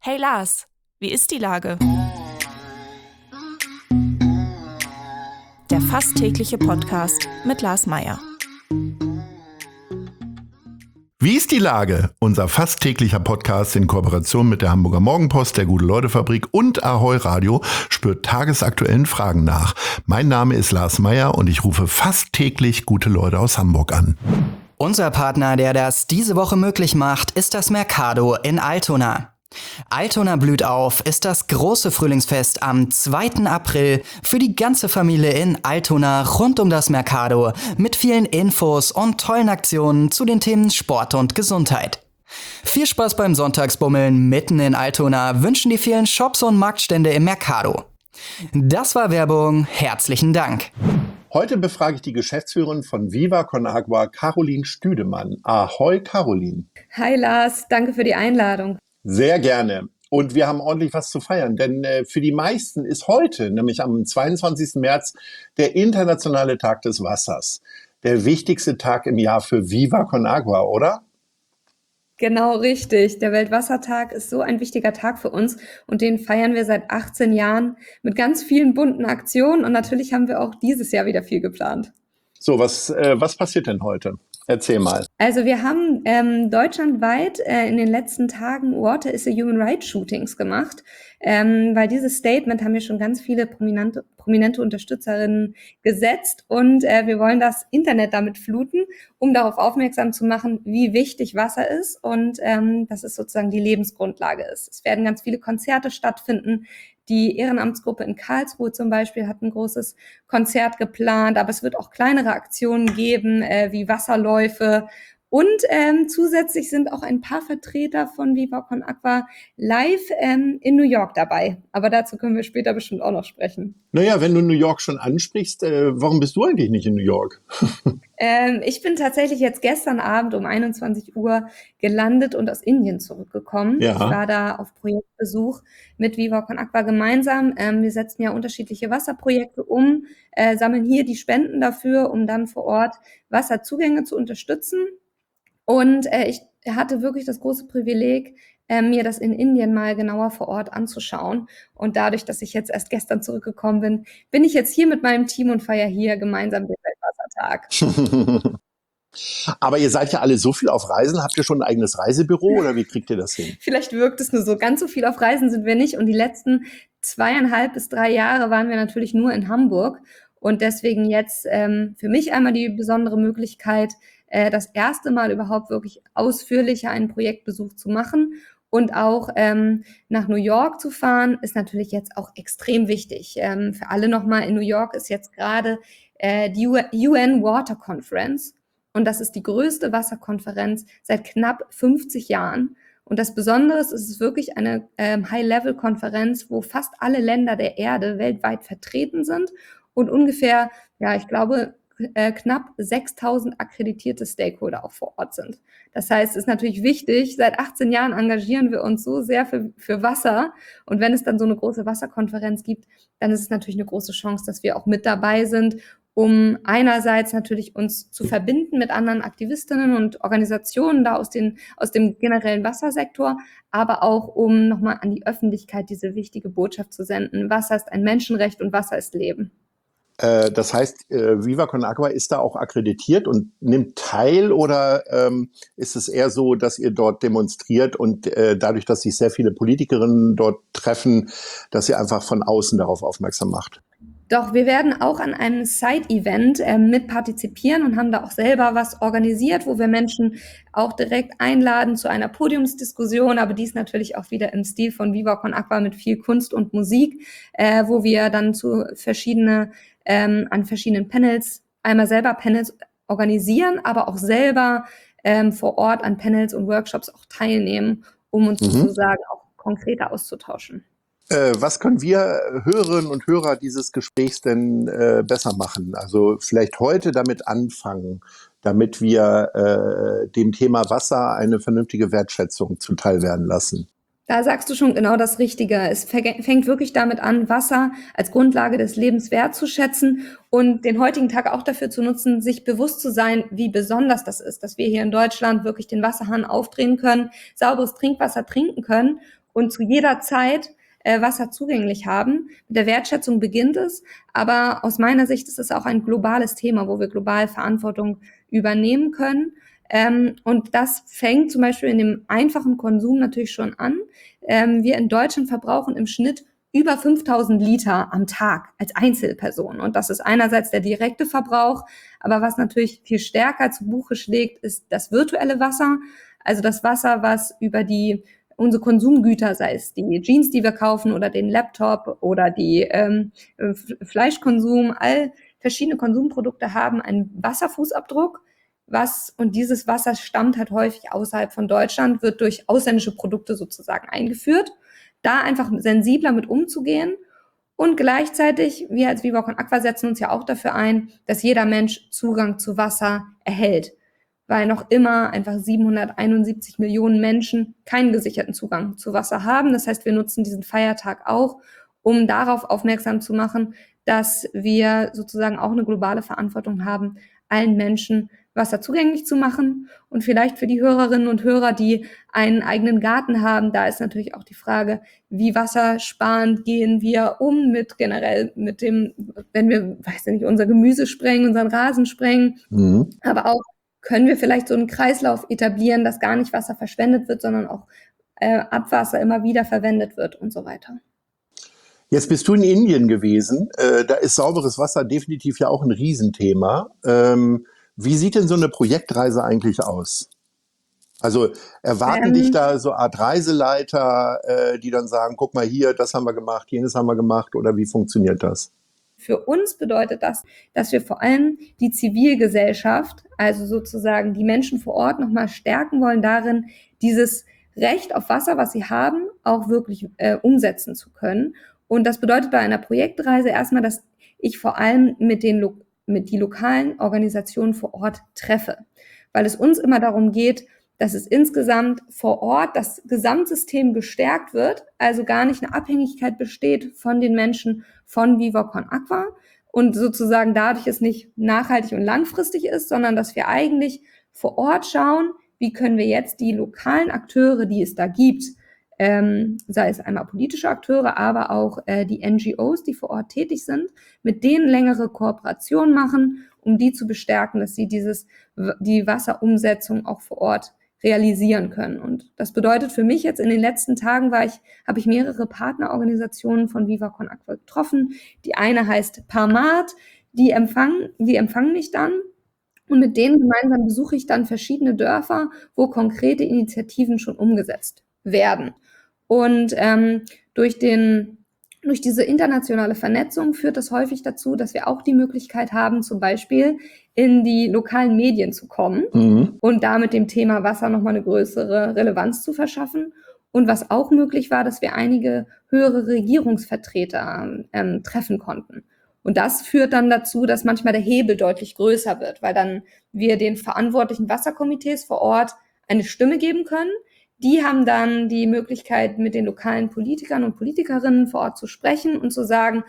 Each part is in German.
Hey Lars, wie ist die Lage? Der fast tägliche Podcast mit Lars Meyer. Wie ist die Lage? Unser fast täglicher Podcast in Kooperation mit der Hamburger Morgenpost, der Gute-Leute-Fabrik und Ahoi Radio spürt tagesaktuellen Fragen nach. Mein Name ist Lars Meyer und ich rufe fast täglich gute Leute aus Hamburg an. Unser Partner, der das diese Woche möglich macht, ist das Mercado in Altona. Altona blüht auf ist das große Frühlingsfest am 2. April für die ganze Familie in Altona rund um das Mercado mit vielen Infos und tollen Aktionen zu den Themen Sport und Gesundheit. Viel Spaß beim Sonntagsbummeln mitten in Altona wünschen die vielen Shops und Marktstände im Mercado. Das war Werbung, herzlichen Dank. Heute befrage ich die Geschäftsführerin von Viva Con Agua, Caroline Stüdemann. Ahoi, Caroline. Hi Lars, danke für die Einladung. Sehr gerne. Und wir haben ordentlich was zu feiern, denn für die meisten ist heute, nämlich am 22. März, der internationale Tag des Wassers. Der wichtigste Tag im Jahr für Viva Con Agua, oder? Genau richtig. Der Weltwassertag ist so ein wichtiger Tag für uns und den feiern wir seit 18 Jahren mit ganz vielen bunten Aktionen und natürlich haben wir auch dieses Jahr wieder viel geplant. So, was passiert denn heute? Erzähl mal. Also wir haben deutschlandweit in den letzten Tagen Water is a Human Rights Shootings gemacht, weil dieses Statement haben wir schon ganz viele prominente Unterstützerinnen gesetzt und wir wollen das Internet damit fluten, um darauf aufmerksam zu machen, wie wichtig Wasser ist und dass es sozusagen die Lebensgrundlage ist. Es werden ganz viele Konzerte stattfinden. Die Ehrenamtsgruppe in Karlsruhe zum Beispiel hat ein großes Konzert geplant, aber es wird auch kleinere Aktionen geben, wie Wasserläufe. Und zusätzlich sind auch ein paar Vertreter von Viva Con Agua live in New York dabei. Aber dazu können wir später bestimmt auch noch sprechen. Naja, wenn du New York schon ansprichst, warum bist du eigentlich nicht in New York? Ich bin tatsächlich jetzt gestern Abend um 21 Uhr gelandet und aus Indien zurückgekommen. Ja. Ich war da auf Projektbesuch mit Viva Con Agua gemeinsam. Wir setzen ja unterschiedliche Wasserprojekte um, sammeln hier die Spenden dafür, um dann vor Ort Wasserzugänge zu unterstützen. Und ich hatte wirklich das große Privileg, mir das in Indien mal genauer vor Ort anzuschauen. Und dadurch, dass ich jetzt erst gestern zurückgekommen bin, bin ich jetzt hier mit meinem Team und feiere hier gemeinsam den Weltwassertag. Aber ihr seid ja alle so viel auf Reisen. Habt ihr schon ein eigenes Reisebüro oder wie kriegt ihr das hin? Vielleicht wirkt es nur so. Ganz so viel auf Reisen sind wir nicht. Und die letzten 2,5 bis 3 Jahre waren wir natürlich nur in Hamburg. Und deswegen jetzt für mich einmal die besondere Möglichkeit, das erste Mal überhaupt wirklich ausführlicher einen Projektbesuch zu machen und auch nach New York zu fahren, ist natürlich jetzt auch extrem wichtig. Für alle nochmal, in New York ist jetzt gerade die UN Water Conference und das ist die größte Wasserkonferenz seit knapp 50 Jahren. Und das Besondere ist, es ist wirklich eine High-Level-Konferenz, wo fast alle Länder der Erde weltweit vertreten sind und ungefähr, ja, ich glaube, knapp 6.000 akkreditierte Stakeholder auch vor Ort sind. Das heißt, es ist natürlich wichtig, seit 18 Jahren engagieren wir uns so sehr für Wasser. Und wenn es dann so eine große Wasserkonferenz gibt, dann ist es natürlich eine große Chance, dass wir auch mit dabei sind, um einerseits natürlich uns zu verbinden mit anderen Aktivistinnen und Organisationen da aus dem generellen Wassersektor, aber auch um nochmal an die Öffentlichkeit diese wichtige Botschaft zu senden. Wasser ist ein Menschenrecht und Wasser ist Leben. Das heißt, Viva Con Agua ist da auch akkreditiert und nimmt teil oder ist es eher so, dass ihr dort demonstriert und dadurch, dass sich sehr viele Politikerinnen dort treffen, dass ihr einfach von außen darauf aufmerksam macht? Doch, wir werden auch an einem Side-Event mit partizipieren und haben da auch selber was organisiert, wo wir Menschen auch direkt einladen zu einer Podiumsdiskussion, aber dies natürlich auch wieder im Stil von Viva Con Agua mit viel Kunst und Musik, wo wir dann an verschiedenen Panels einmal selber Panels organisieren, aber auch selber vor Ort an Panels und Workshops auch teilnehmen, um uns sozusagen auch konkreter auszutauschen. Was können wir Hörerinnen und Hörer dieses Gesprächs denn besser machen? Also vielleicht heute damit anfangen, damit wir dem Thema Wasser eine vernünftige Wertschätzung zuteil werden lassen. Da sagst du schon genau das Richtige. Es fängt wirklich damit an, Wasser als Grundlage des Lebens wertzuschätzen und den heutigen Tag auch dafür zu nutzen, sich bewusst zu sein, wie besonders das ist, dass wir hier in Deutschland wirklich den Wasserhahn aufdrehen können, sauberes Trinkwasser trinken können und zu jeder Zeit Wasser zugänglich haben. Mit der Wertschätzung beginnt es, aber aus meiner Sicht ist es auch ein globales Thema, wo wir global Verantwortung übernehmen können. Und das fängt zum Beispiel in dem einfachen Konsum natürlich schon an. Wir in Deutschland verbrauchen im Schnitt über 5.000 Liter am Tag als Einzelperson. Und das ist einerseits der direkte Verbrauch, aber was natürlich viel stärker zu Buche schlägt, ist das virtuelle Wasser. Also das Wasser, was über unsere Konsumgüter, sei es die Jeans, die wir kaufen oder den Laptop oder die Fleischkonsum, all verschiedene Konsumprodukte haben einen Wasserfußabdruck. Und dieses Wasser stammt halt häufig außerhalb von Deutschland, wird durch ausländische Produkte sozusagen eingeführt. Da einfach sensibler mit umzugehen und gleichzeitig, wir als Viva Con Aqua setzen uns ja auch dafür ein, dass jeder Mensch Zugang zu Wasser erhält, weil noch immer einfach 771 Millionen Menschen keinen gesicherten Zugang zu Wasser haben. Das heißt, wir nutzen diesen Feiertag auch, um darauf aufmerksam zu machen, dass wir sozusagen auch eine globale Verantwortung haben, allen Menschen Wasser zugänglich zu machen. Und vielleicht für die Hörerinnen und Hörer, die einen eigenen Garten haben, da ist natürlich auch die Frage, wie wassersparend gehen wir um generell mit dem, wenn wir, unser Gemüse sprengen, unseren Rasen sprengen, aber auch können wir vielleicht so einen Kreislauf etablieren, dass gar nicht Wasser verschwendet wird, sondern auch Abwasser immer wieder verwendet wird und so weiter. Jetzt bist du in Indien gewesen. Da ist sauberes Wasser definitiv ja auch ein Riesenthema. Wie sieht denn so eine Projektreise eigentlich aus? Also erwarten dich da so eine Art Reiseleiter, die dann sagen, guck mal hier, das haben wir gemacht, jenes haben wir gemacht, oder wie funktioniert das? Für uns bedeutet das, dass wir vor allem die Zivilgesellschaft, also sozusagen die Menschen vor Ort nochmal stärken wollen darin, dieses Recht auf Wasser, was sie haben, auch wirklich umsetzen zu können. Und das bedeutet bei einer Projektreise erstmal, dass ich vor allem mit die lokalen Organisationen vor Ort treffe, weil es uns immer darum geht, dass es insgesamt vor Ort das Gesamtsystem gestärkt wird, also gar nicht eine Abhängigkeit besteht von den Menschen von Viva Con Aqua und sozusagen dadurch es nicht nachhaltig und langfristig ist, sondern dass wir eigentlich vor Ort schauen, wie können wir jetzt die lokalen Akteure, die es da gibt, sei es einmal politische Akteure, aber auch die NGOs, die vor Ort tätig sind, mit denen längere Kooperationen machen, um die zu bestärken, dass sie die Wasserumsetzung auch vor Ort realisieren können. Und das bedeutet für mich jetzt in den letzten Tagen habe ich mehrere Partnerorganisationen von Viva Con Aqua getroffen. Die eine heißt Parmat, die empfangen mich dann. Und mit denen gemeinsam besuche ich dann verschiedene Dörfer, wo konkrete Initiativen schon umgesetzt werden. Und durch diese internationale Vernetzung führt das häufig dazu, dass wir auch die Möglichkeit haben, zum Beispiel in die lokalen Medien zu kommen und damit dem Thema Wasser nochmal eine größere Relevanz zu verschaffen. Und was auch möglich war, dass wir einige höhere Regierungsvertreter treffen konnten. Und das führt dann dazu, dass manchmal der Hebel deutlich größer wird, weil dann wir den verantwortlichen Wasserkomitees vor Ort eine Stimme geben können. Die haben dann die Möglichkeit, mit den lokalen Politikern und Politikerinnen vor Ort zu sprechen und zu sagen,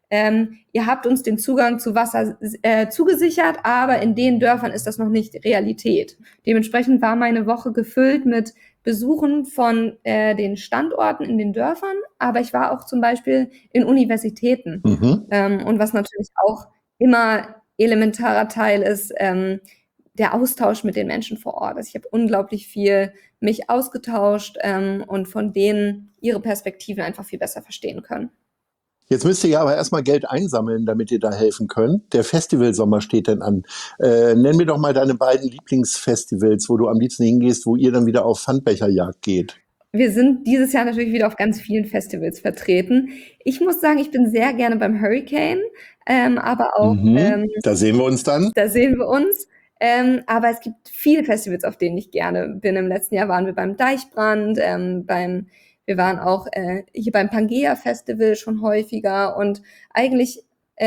ihr habt uns den Zugang zu Wasser zugesichert, aber in den Dörfern ist das noch nicht Realität. Dementsprechend war meine Woche gefüllt mit Besuchen von den Standorten in den Dörfern, aber ich war auch zum Beispiel in Universitäten. Und was natürlich auch immer elementarer Teil ist, der Austausch mit den Menschen vor Ort. Also ich habe unglaublich viel mich ausgetauscht und von denen ihre Perspektiven einfach viel besser verstehen können. Jetzt müsst ihr ja aber erstmal Geld einsammeln, damit ihr da helfen könnt. Der Festivalsommer steht denn an. Nenn mir doch mal deine beiden Lieblingsfestivals, wo du am liebsten hingehst, wo ihr dann wieder auf Pfandbecherjagd geht. Wir sind dieses Jahr natürlich wieder auf ganz vielen Festivals vertreten. Ich muss sagen, ich bin sehr gerne beim Hurricane, aber auch... Da sehen wir uns dann. Da sehen wir uns. Aber es gibt viele Festivals, auf denen ich gerne bin. Im letzten Jahr waren wir beim Deichbrand, wir waren auch hier beim Pangea Festival schon häufiger und eigentlich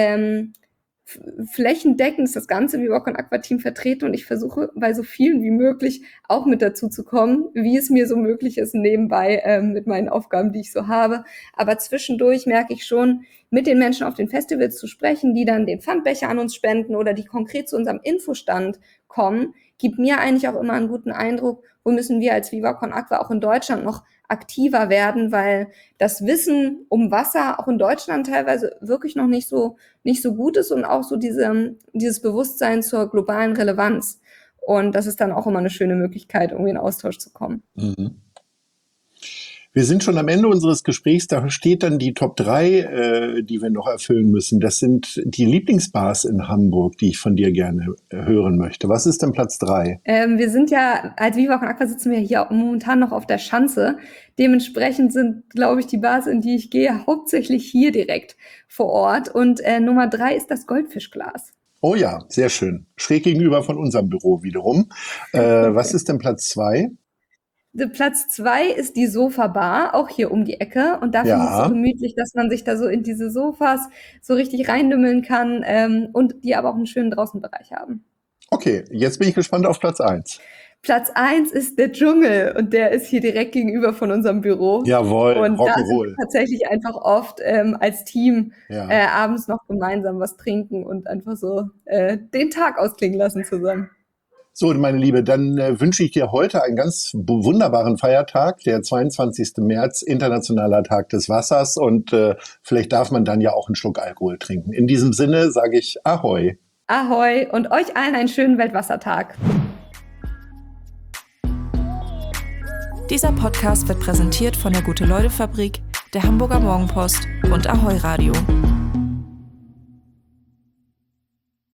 flächendeckend ist das ganze Viva Con Aqua Team vertreten und ich versuche bei so vielen wie möglich auch mit dazu zu kommen, wie es mir so möglich ist nebenbei mit meinen Aufgaben, die ich so habe. Aber zwischendurch merke ich schon, mit den Menschen auf den Festivals zu sprechen, die dann den Pfandbecher an uns spenden oder die konkret zu unserem Infostand kommen, gibt mir eigentlich auch immer einen guten Eindruck, wo müssen wir als Viva Con Aqua auch in Deutschland noch aktiver werden, weil das Wissen um Wasser auch in Deutschland teilweise wirklich noch nicht so gut ist und auch so dieses Bewusstsein zur globalen Relevanz. Und das ist dann auch immer eine schöne Möglichkeit, irgendwie in Austausch zu kommen. Mhm. Wir sind schon am Ende unseres Gesprächs, da steht dann die Top 3, die wir noch erfüllen müssen. Das sind die Lieblingsbars in Hamburg, die ich von dir gerne hören möchte. Was ist denn Platz 3? Wir sind ja, als Viva Con Aqua sitzen wir hier momentan noch auf der Schanze. Dementsprechend sind, glaube ich, die Bars, in die ich gehe, hauptsächlich hier direkt vor Ort. Und Nummer 3 ist das Goldfischglas. Oh ja, sehr schön. Schräg gegenüber von unserem Büro wiederum. Was ist denn Platz 2? Platz 2 ist die Sofa-Bar, auch hier um die Ecke. Und da finde ich es so gemütlich, dass man sich da so in diese Sofas so richtig reindümmeln kann und die aber auch einen schönen Draußenbereich haben. Okay, jetzt bin ich gespannt auf Platz 1. Platz 1 ist der Dschungel und der ist hier direkt gegenüber von unserem Büro. Jawohl, und da sind Rock'n'Roll. wir tatsächlich einfach oft als Team abends noch gemeinsam was trinken und einfach so den Tag ausklingen lassen zusammen. So, meine Liebe, dann wünsche ich dir heute einen ganz wunderbaren Feiertag, der 22. März, Internationaler Tag des Wassers. Und vielleicht darf man dann ja auch einen Schluck Alkohol trinken. In diesem Sinne sage ich Ahoi. Ahoi und euch allen einen schönen Weltwassertag. Dieser Podcast wird präsentiert von der Gute-Leute-Fabrik, der Hamburger Morgenpost und Ahoi Radio.